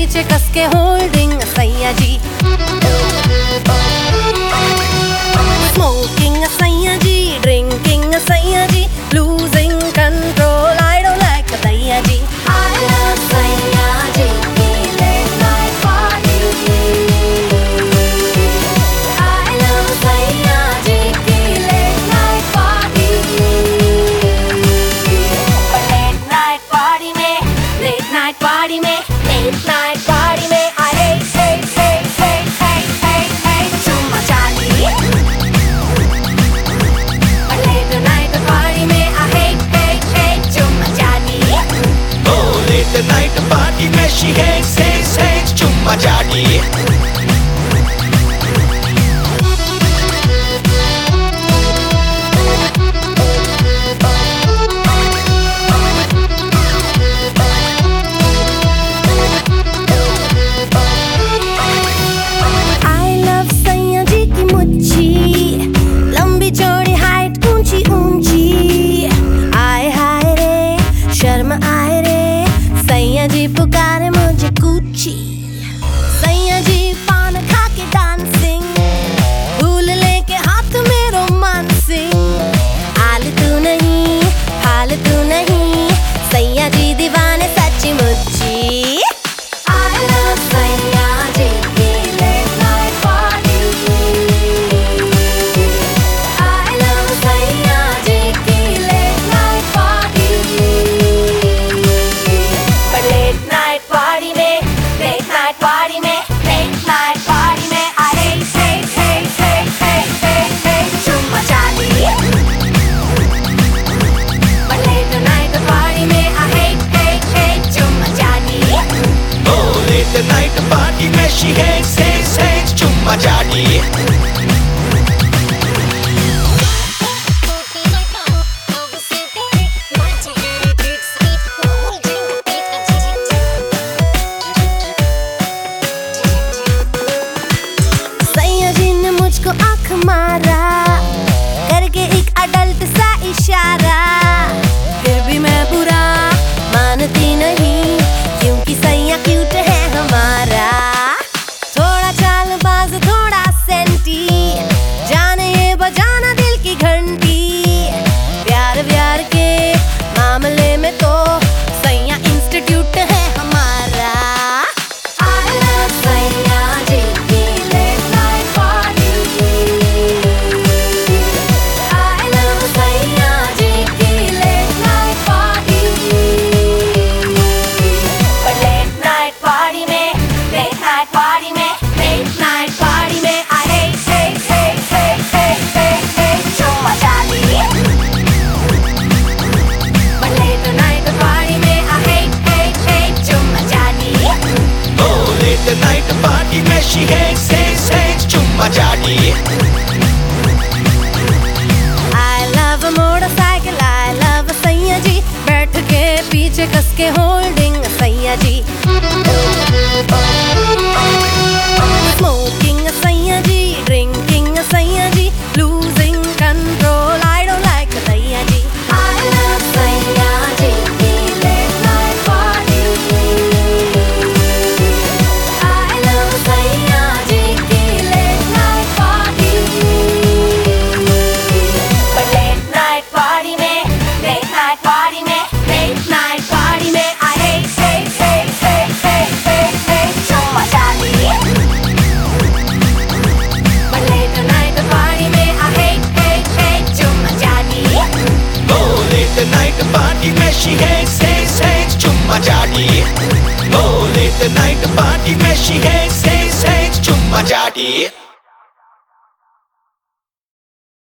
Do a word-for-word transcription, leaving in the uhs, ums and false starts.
पीछे कस के होल्डिंग सैया जी, स्मोकिंग सैया जी, ड्रिंकिंग सैया जी, losing control I don't like सैया जी। आई लव सैया जी की late night party, I love सैया जी की late night party. Late night party में, लेट नाइट पार्टी में, लेट नाइट पार्टी में I hate hate hate hate hate hate hate चुम्मा चाटी। लेट नाइट पार्टी में आई हेट हेट हेट चुम्मा चाटी। Oh, late night party में she hates hates hates चुम्मा चाटी। आए रे सैया जी पुकारे मुझे कूची, सैया जी पान खा के डांसिंग, फूल लेके हाथ में रोमांसिंग। आलतू नहीं फालतू नहीं, सैया जी दीवाने सच्ची मुच्ची। आई लव सैया जी की late night party, I love सैया जी की late night party. Late night party में, लेट नाइट पार्टी में, लेट नाइट पार्टी में I hate hate hate hate hate hate hate चुम्मा चाटी। लेट नाइट पार्टी में आई हेट हेट हेट चुम्मा चाटी। Oh, late night party में she hates hates hates चुम्मा चाटी। मुझको आँख मारा करके एक अडल्ट सा इशारा, फिर भी मैं बुरा मानती नहीं क्योंकि सैया क्यूट है हमारा। थोड़ा चालबाज थोड़ा सेंटी, जाने ये बजाना दिल की घंटी। प्यार व्यार के मामले में तो सैया इंस्टीट्यूट है हमारा। आई लव सैया जी की late night party, I love सैया जी की late night party. Late night party में, लेट नाइट पार्टी में, लेट नाइट पार्टी में I hate hate hate hate hate hate hate चुम्मा चाटी। लेट नाइट पार्टी में आई हेट हेट हेट चुम्मा चाटी। Oh, late night party में she hates hates hates चुम्मा चाटी। I love a motorcycle, I love a सैया जी, बैठ के पीछे कस के होल्डिंग सैया जी। स्मोकिंग सैया जी, ड्रिंकिंग सैया जी, losing control I don't like सैया जी। आई लव सैया जी की late night party, I love सैया जी की late night party. Late night party में, लेट नाइट पार्टी में, लेट नाइट पार्टी में I hate hate hate hate hate hate hate चुम्मा चाटी। लेट नाइट पार्टी में आई हेट हेट हेट चुम्मा चाटी। Oh, late night party में she hates hates hates चुम्मा चाटी। Oh, late night party में she hates hates hates चुम्मा चाटी।